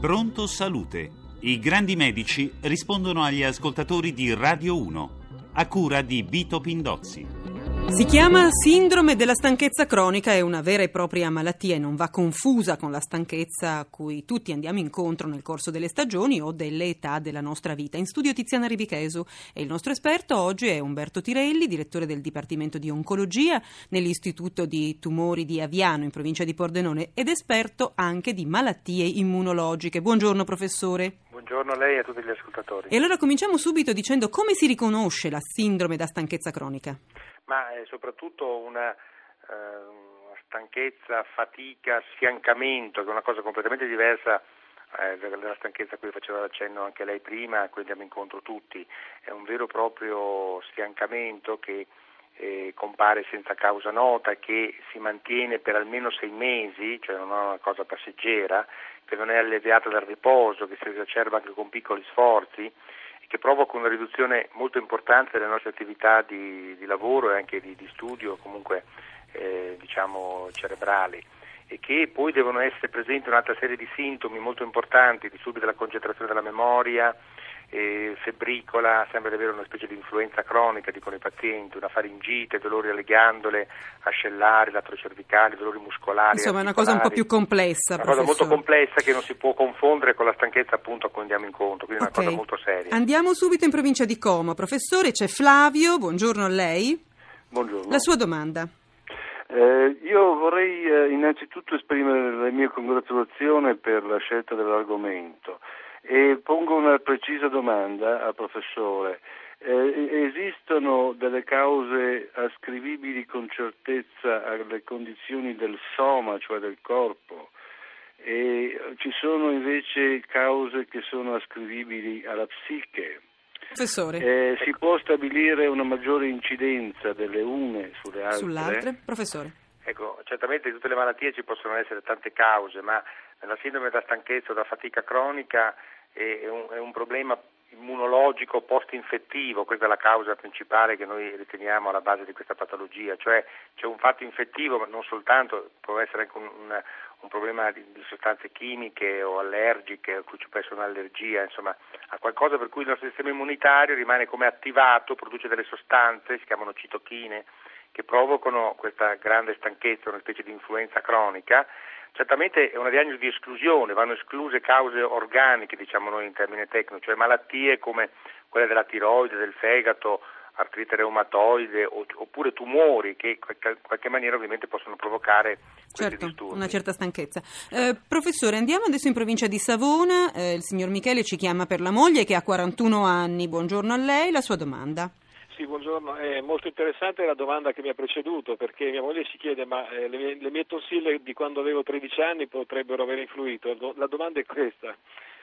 Pronto Salute. I grandi medici rispondono agli ascoltatori di Radio 1, a cura di Vito Pindozzi. Si chiama sindrome della stanchezza cronica, è una vera e propria malattia e non va confusa con la stanchezza a cui tutti andiamo incontro nel corso delle stagioni o delle età della nostra vita. In studio Tiziana Ribichesu e il nostro esperto oggi è Umberto Tirelli, direttore del Dipartimento di Oncologia nell'Istituto di Tumori di Aviano in provincia di Pordenone ed esperto anche di malattie immunologiche. Buongiorno professore. Buongiorno a lei e a tutti gli ascoltatori. E allora cominciamo subito dicendo come si riconosce la sindrome da stanchezza cronica. Ma è soprattutto una stanchezza, fatica, sfiancamento, che è una cosa completamente diversa dalla stanchezza a cui faceva accenno anche lei prima, a cui andiamo incontro tutti. È un vero e proprio sfiancamento che compare senza causa nota, che si mantiene per almeno 6 mesi, cioè non è una cosa passeggera, che non è alleviata dal riposo, che si esacerba anche con piccoli sforzi, che provoca una riduzione molto importante delle nostre attività di lavoro e anche di studio, comunque cerebrali, e che poi devono essere presenti un'altra serie di sintomi molto importanti, disturbi della concentrazione della memoria, febbricola, sembra di avere una specie di influenza cronica, dicono i pazienti, una faringite, dolori alle glandole ascellari, laterocervicali, dolori muscolari. Insomma è una cosa un po' più complessa. Una cosa molto complessa che non si può confondere con la stanchezza appunto a cui andiamo incontro, quindi è una cosa molto seria. Andiamo subito in provincia di Como. Professore, c'è Flavio, buongiorno a lei. Buongiorno. La sua domanda. Io vorrei innanzitutto esprimere le mie congratulazioni per la scelta dell'argomento e pongo una precisa domanda al professore. Esistono delle cause ascrivibili con certezza alle condizioni del soma, cioè del corpo, e ci sono invece cause che sono ascrivibili alla psiche? Professore. Si può stabilire una maggiore incidenza delle une sulle altre? Professore. Ecco, certamente in tutte le malattie ci possono essere tante cause, ma nella sindrome da stanchezza o da fatica cronica è un problema immunologico post-infettivo, questa è la causa principale che noi riteniamo alla base di questa patologia, cioè c'è un fatto infettivo, ma non soltanto, può essere anche un problema di sostanze chimiche o allergiche, a cui ci può essere un'allergia, insomma, a qualcosa per cui il nostro sistema immunitario rimane come attivato, produce delle sostanze, si chiamano citochine, che provocano questa grande stanchezza, una specie di influenza cronica. Certamente è una diagnosi di esclusione, vanno escluse cause organiche, diciamo noi in termine tecnico, cioè malattie come quelle della tiroide, del fegato, artrite reumatoide oppure tumori che in qualche maniera ovviamente possono provocare questi disturbi. Una certa stanchezza. Professore, andiamo adesso in provincia di Savona, il signor Michele ci chiama per la moglie che ha 41 anni, buongiorno a lei, la sua domanda. Sì, buongiorno, è molto interessante la domanda che mi ha preceduto, perché mia moglie si chiede ma le mie tonsille di quando avevo 13 anni potrebbero aver influito. La domanda è questa.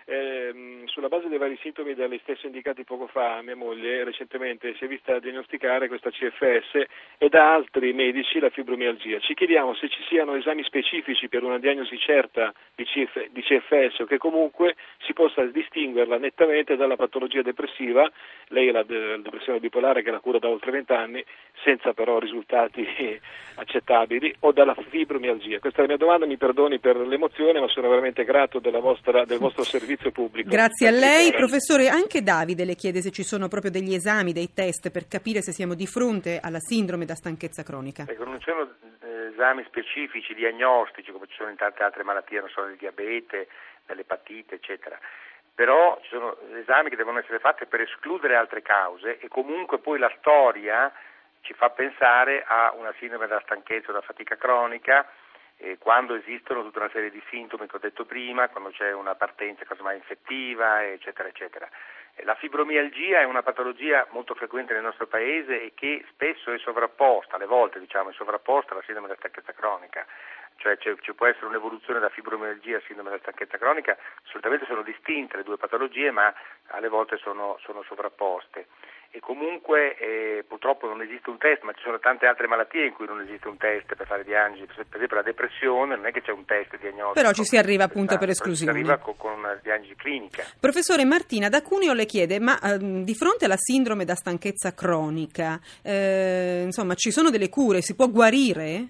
Sulla base dei vari sintomi da lei stesso indicati poco fa, mia moglie recentemente si è vista diagnosticare questa CFS e da altri medici la fibromialgia. Ci chiediamo se ci siano esami specifici per una diagnosi certa di CFS o che comunque si possa distinguerla nettamente dalla patologia depressiva, lei ha la depressione bipolare che la cura da oltre 20 anni, senza però risultati accettabili, o dalla fibromialgia. Questa è la mia domanda, mi perdoni per l'emozione, ma sono veramente grato del vostro servizio pubblico. Grazie a lei. Professore, anche Davide le chiede se ci sono proprio degli esami, dei test per capire se siamo di fronte alla sindrome da stanchezza cronica. Ecco, non ci sono esami specifici, diagnostici, come ci sono in tante altre malattie, non so, del diabete, dell'epatite, eccetera. Però ci sono esami che devono essere fatti per escludere altre cause e comunque poi la storia ci fa pensare a una sindrome da stanchezza o da fatica cronica quando esistono tutta una serie di sintomi che ho detto prima, quando c'è una partenza casomai infettiva, eccetera, eccetera. La fibromialgia è una patologia molto frequente nel nostro paese e che spesso è sovrapposta, alle volte è sovrapposta alla sindrome da stanchezza cronica. Cioè ci può essere un'evoluzione da fibromialgia a sindrome da stanchezza cronica, solitamente sono distinte le due patologie, ma alle volte sono sovrapposte. E comunque purtroppo non esiste un test, ma ci sono tante altre malattie in cui non esiste un test per fare diagnosi, per esempio la depressione non è che c'è un test diagnostico. Però ci si arriva appunto per esclusione. Si arriva con una diagnosi clinica. Professore, Martina da Cuneo le chiede, ma di fronte alla sindrome da stanchezza cronica, insomma ci sono delle cure, si può guarire?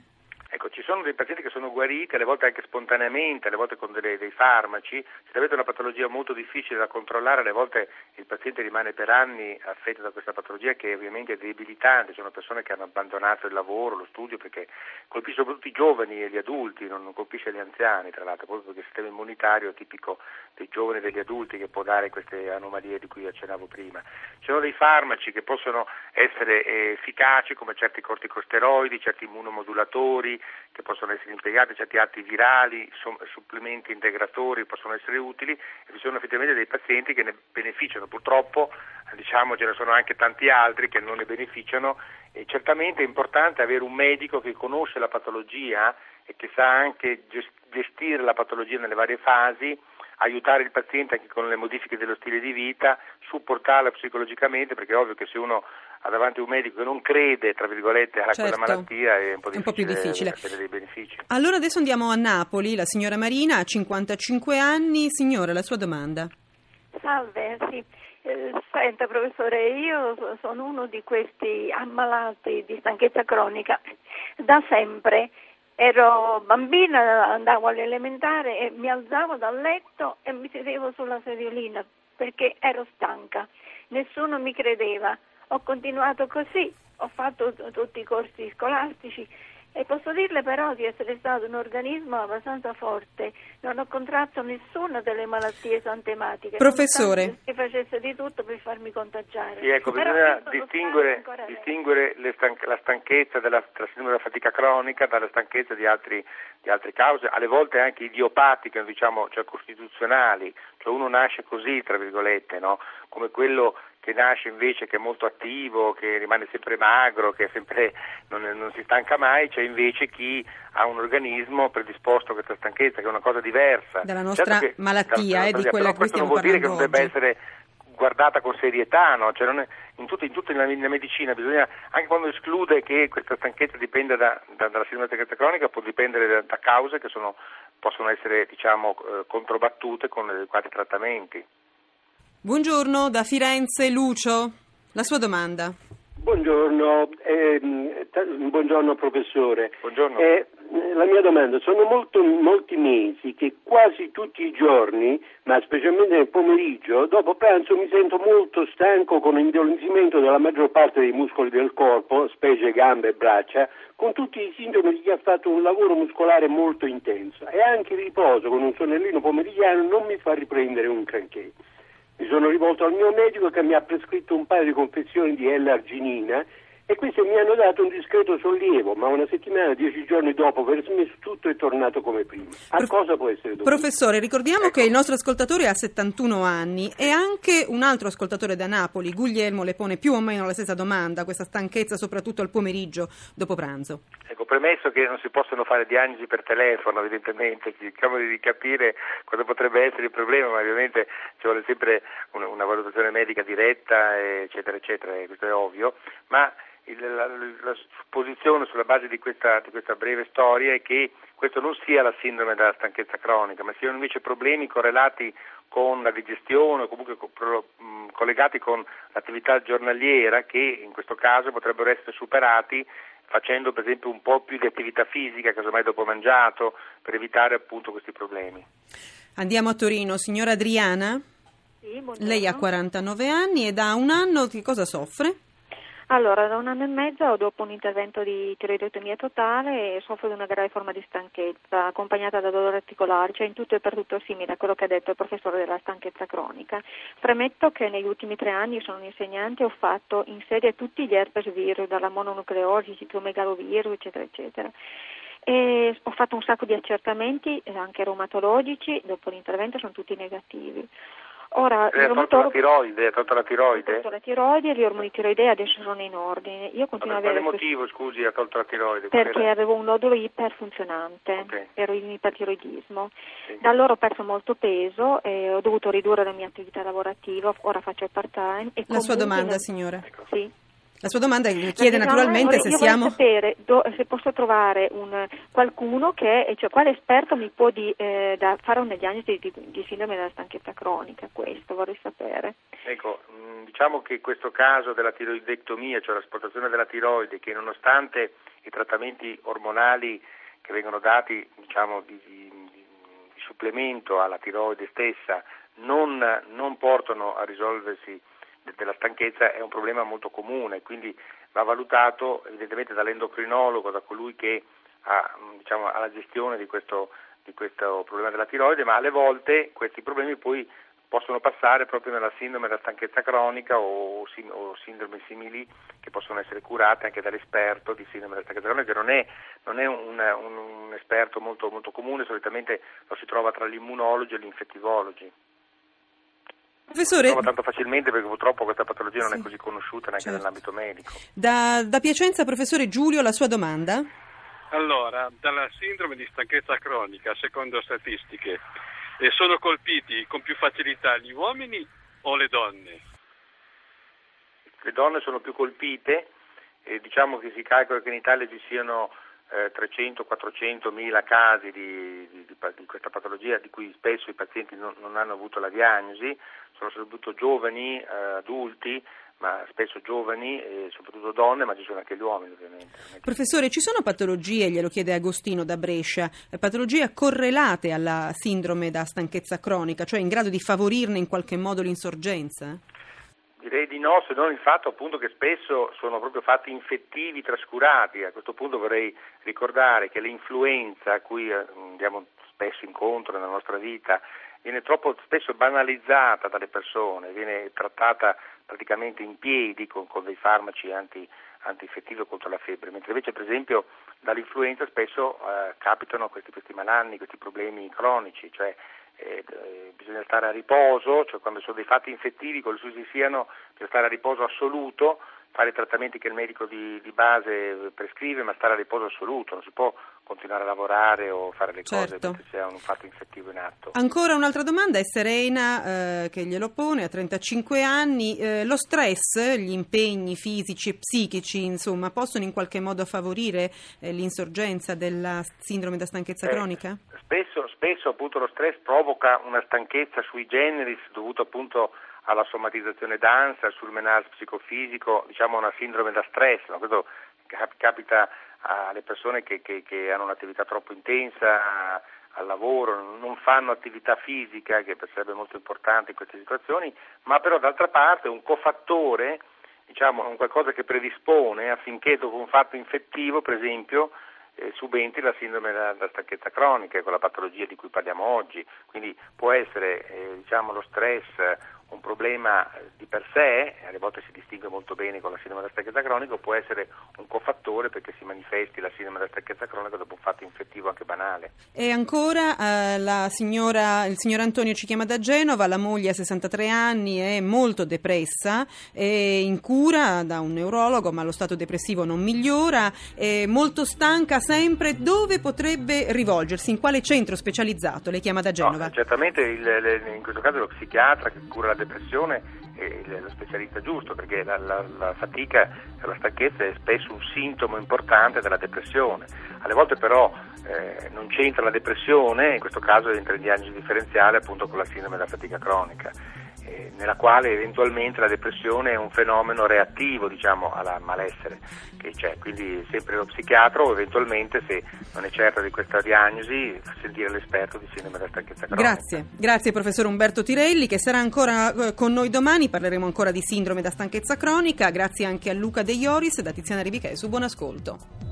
Ecco, ci sono dei pazienti che sono guariti, alle volte anche spontaneamente, alle volte con dei farmaci. Se avete una patologia molto difficile da controllare, alle volte il paziente rimane per anni affetto da questa patologia che ovviamente è debilitante. Sono persone che hanno abbandonato il lavoro, lo studio, perché colpisce soprattutto i giovani e gli adulti, non colpisce gli anziani, tra l'altro, proprio perché il sistema immunitario è tipico dei giovani e degli adulti che può dare queste anomalie di cui accennavo prima. Ci sono dei farmaci che possono essere efficaci, come certi corticosteroidi, certi immunomodulatori, che possono essere impiegati, certi antivirali, supplementi integratori possono essere utili, e ci sono effettivamente dei pazienti che ne beneficiano. Purtroppo ce ne sono anche tanti altri che non ne beneficiano, e certamente è importante avere un medico che conosce la patologia e che sa anche gestire la patologia nelle varie fasi, aiutare il paziente anche con le modifiche dello stile di vita, supportarlo psicologicamente, perché è ovvio che se uno ha davanti un medico che non crede, tra virgolette, a quella malattia, è un po' più difficile avere dei benefici. Allora adesso andiamo a Napoli. La signora Marina ha 55 anni. Signora, la sua domanda. Salve, sì. Senta professore, io sono uno di questi ammalati di stanchezza cronica da sempre. Ero bambina, andavo all'elementare e mi alzavo dal letto e mi sedevo sulla sediolina perché ero stanca. Nessuno mi credeva. Ho continuato così, ho fatto tutti i corsi scolastici e posso dirle però di essere stato un organismo abbastanza forte. Non ho contratto nessuna delle malattie santematiche. Professore. Che facesse di tutto per farmi contagiare. Sì, ecco, bisogna distinguere la stanchezza della sindrome della fatica cronica dalla stanchezza di altre cause, alle volte anche idiopatiche, cioè costituzionali, cioè uno nasce così, tra virgolette, no? Come quello che nasce invece che è molto attivo, che rimane sempre magro, che sempre non si stanca mai. C'è invece chi ha un organismo predisposto a questa stanchezza, che è una cosa diversa dalla nostra malattia, di quella a cui stiamo parlando. Questo non vuol dire che non debba essere guardata con serietà, no? Cioè non è, in tutta la medicina bisogna, anche quando esclude che questa stanchezza dipenda dalla sindrome della stanchezza cronica, può dipendere da cause che possono essere controbattute con adeguati trattamenti. Buongiorno, da Firenze Lucio, la sua domanda. Buongiorno, buongiorno professore. Buongiorno. La mia domanda: sono molti mesi che quasi tutti i giorni, ma specialmente nel pomeriggio, dopo pranzo mi sento molto stanco, con indolenzimento della maggior parte dei muscoli del corpo, specie gambe e braccia, con tutti i sintomi di chi ha fatto un lavoro muscolare molto intenso, e anche il riposo con un sonnellino pomeridiano non mi fa riprendere un granché. Mi sono rivolto al mio medico che mi ha prescritto un paio di confezioni di L-arginina e queste mi hanno dato un discreto sollievo, ma una settimana, 10 giorni dopo aver smesso tutto è tornato come prima. Cosa può essere dovuto? Professore, ricordiamo che il nostro ascoltatore ha 71 anni e anche un altro ascoltatore da Napoli, Guglielmo, le pone più o meno la stessa domanda, questa stanchezza soprattutto al pomeriggio dopo pranzo. Ecco, premesso che non si possono fare diagnosi per telefono, evidentemente, cerchiamo di capire cosa potrebbe essere il problema, ma ovviamente ci vuole sempre una valutazione medica diretta, eccetera, eccetera, questo è ovvio, ma la supposizione sulla base di questa breve storia è che questo non sia la sindrome della stanchezza cronica, ma siano invece problemi correlati con la digestione o comunque collegati con l'attività giornaliera, che in questo caso potrebbero essere superati facendo per esempio un po' più di attività fisica, casomai dopo mangiato, per evitare appunto questi problemi. Andiamo a Torino. Signora Adriana? Sì, buongiorno. Lei ha 49 anni e da un anno di cosa soffre? Allora, da 1 anno e mezzo, dopo un intervento di tiroidectomia totale, soffro di una grave forma di stanchezza, accompagnata da dolori articolari, cioè in tutto e per tutto simile a quello che ha detto il professore della stanchezza cronica. Premetto che negli ultimi 3 anni sono un insegnante e ho fatto in serie tutti gli herpes virus, dalla mononucleosi, citomegalovirus, eccetera, eccetera. E ho fatto un sacco di accertamenti, anche reumatologici, dopo l'intervento sono tutti negativi. Ora, ha tolto la tiroide? Ho tolto la tiroide e gli ormoni tiroidei adesso sono in ordine. Io continuo a avere motivo, scusi, ha tolto la tiroide? Perché avevo un nodulo iperfunzionante, ero in ipertiroidismo. Sì. Da allora ho perso molto peso e ho dovuto ridurre la mia attività lavorativa, ora faccio il part-time. E la sua domanda, signora? Ecco. Sì. La sua domanda chiede naturalmente se siamo... Io voglio sapere se posso trovare qualcuno cioè quale esperto mi può fare una diagnosi di sindrome della stanchezza cronica, questo vorrei sapere. Ecco, diciamo che questo caso della tiroidectomia, cioè l'asportazione della tiroide, che nonostante i trattamenti ormonali che vengono dati diciamo, di supplemento alla tiroide stessa non portano a risolversi della stanchezza è un problema molto comune, quindi va valutato evidentemente dall'endocrinologo, da colui che ha la gestione di questo problema della tiroide, ma alle volte questi problemi poi possono passare proprio nella sindrome da stanchezza cronica o sindromi simili che possono essere curate anche dall'esperto di sindrome da stanchezza cronica, che non è un esperto molto, molto comune, solitamente lo si trova tra gli immunologi e gli infettivologi. Professore, lo trova tanto facilmente perché purtroppo questa patologia non è così conosciuta neanche nell'ambito medico. Da Piacenza, professore Giulio, la sua domanda? Allora, dalla sindrome di stanchezza cronica, secondo statistiche, sono colpiti con più facilità gli uomini o le donne? Le donne sono più colpite, diciamo che si calcola che in Italia ci siano 300-400 mila casi di questa patologia, di cui spesso i pazienti non hanno avuto la diagnosi, sono soprattutto giovani, adulti, ma spesso giovani e soprattutto donne, ma ci sono anche gli uomini ovviamente. Professore, ci sono patologie, glielo chiede Agostino da Brescia, patologie correlate alla sindrome da stanchezza cronica, cioè in grado di favorirne in qualche modo l'insorgenza? Direi di no, se non il fatto appunto che spesso sono proprio fatti infettivi trascurati. A questo punto vorrei ricordare che l'influenza a cui andiamo spesso incontro nella nostra vita viene troppo spesso banalizzata dalle persone, viene trattata praticamente in piedi con dei farmaci antinfettivi contro la febbre, mentre invece per esempio dall'influenza spesso capitano questi malanni, questi problemi cronici, cioè bisogna stare a riposo, cioè quando sono dei fatti infettivi, qualsiasi siano, bisogna stare a riposo assoluto, fare i trattamenti che il medico di base prescrive, ma stare a riposo assoluto, non si può continuare a lavorare o fare le cose se c'è un fatto infettivo in atto. Ancora un'altra domanda, è Serena che glielo pone, a 35 anni, lo stress, gli impegni fisici e psichici, insomma, possono in qualche modo favorire l'insorgenza della sindrome da stanchezza cronica? Spesso appunto lo stress provoca una stanchezza sui generis dovuta appunto alla somatizzazione d'ansia, al surmenage psicofisico, diciamo una sindrome da stress, no? Questo capita alle persone che hanno un'attività troppo intensa al lavoro, non fanno attività fisica, che sarebbe molto importante in queste situazioni, ma però d'altra parte un cofattore, diciamo un qualcosa che predispone affinché dopo un fatto infettivo, per esempio, subentri la sindrome da stanchezza cronica, con la patologia di cui parliamo oggi. Quindi può essere lo stress un problema di per sé, alle volte si distingue molto bene con la sindrome da stanchezza cronica, o può essere un cofattore perché si manifesti la sindrome da stanchezza cronica dopo un fatto infettivo anche banale. E ancora il signor Antonio ci chiama da Genova, la moglie ha 63 anni, è molto depressa, è in cura da un neurologo, ma lo stato depressivo non migliora, è molto stanca sempre. Dove potrebbe rivolgersi? In quale centro specializzato? Le chiama da Genova. No, certamente in questo caso lo psichiatra che cura la depressione è lo specialista giusto, perché la fatica e la stanchezza è spesso un sintomo importante della depressione. Alle volte però non c'entra la depressione, in questo caso entra in diagnosi differenziale appunto con la sindrome da fatica cronica, nella quale eventualmente la depressione è un fenomeno reattivo, diciamo, alla malessere che c'è, quindi sempre lo psichiatra o eventualmente, se non è certa di questa diagnosi, sentire l'esperto di sindrome da stanchezza cronica. Grazie professor Umberto Tirelli, che sarà ancora con noi domani, parleremo ancora di sindrome da stanchezza cronica. Grazie anche a Luca De Ioris, da Tiziana Rivichesu, buon ascolto.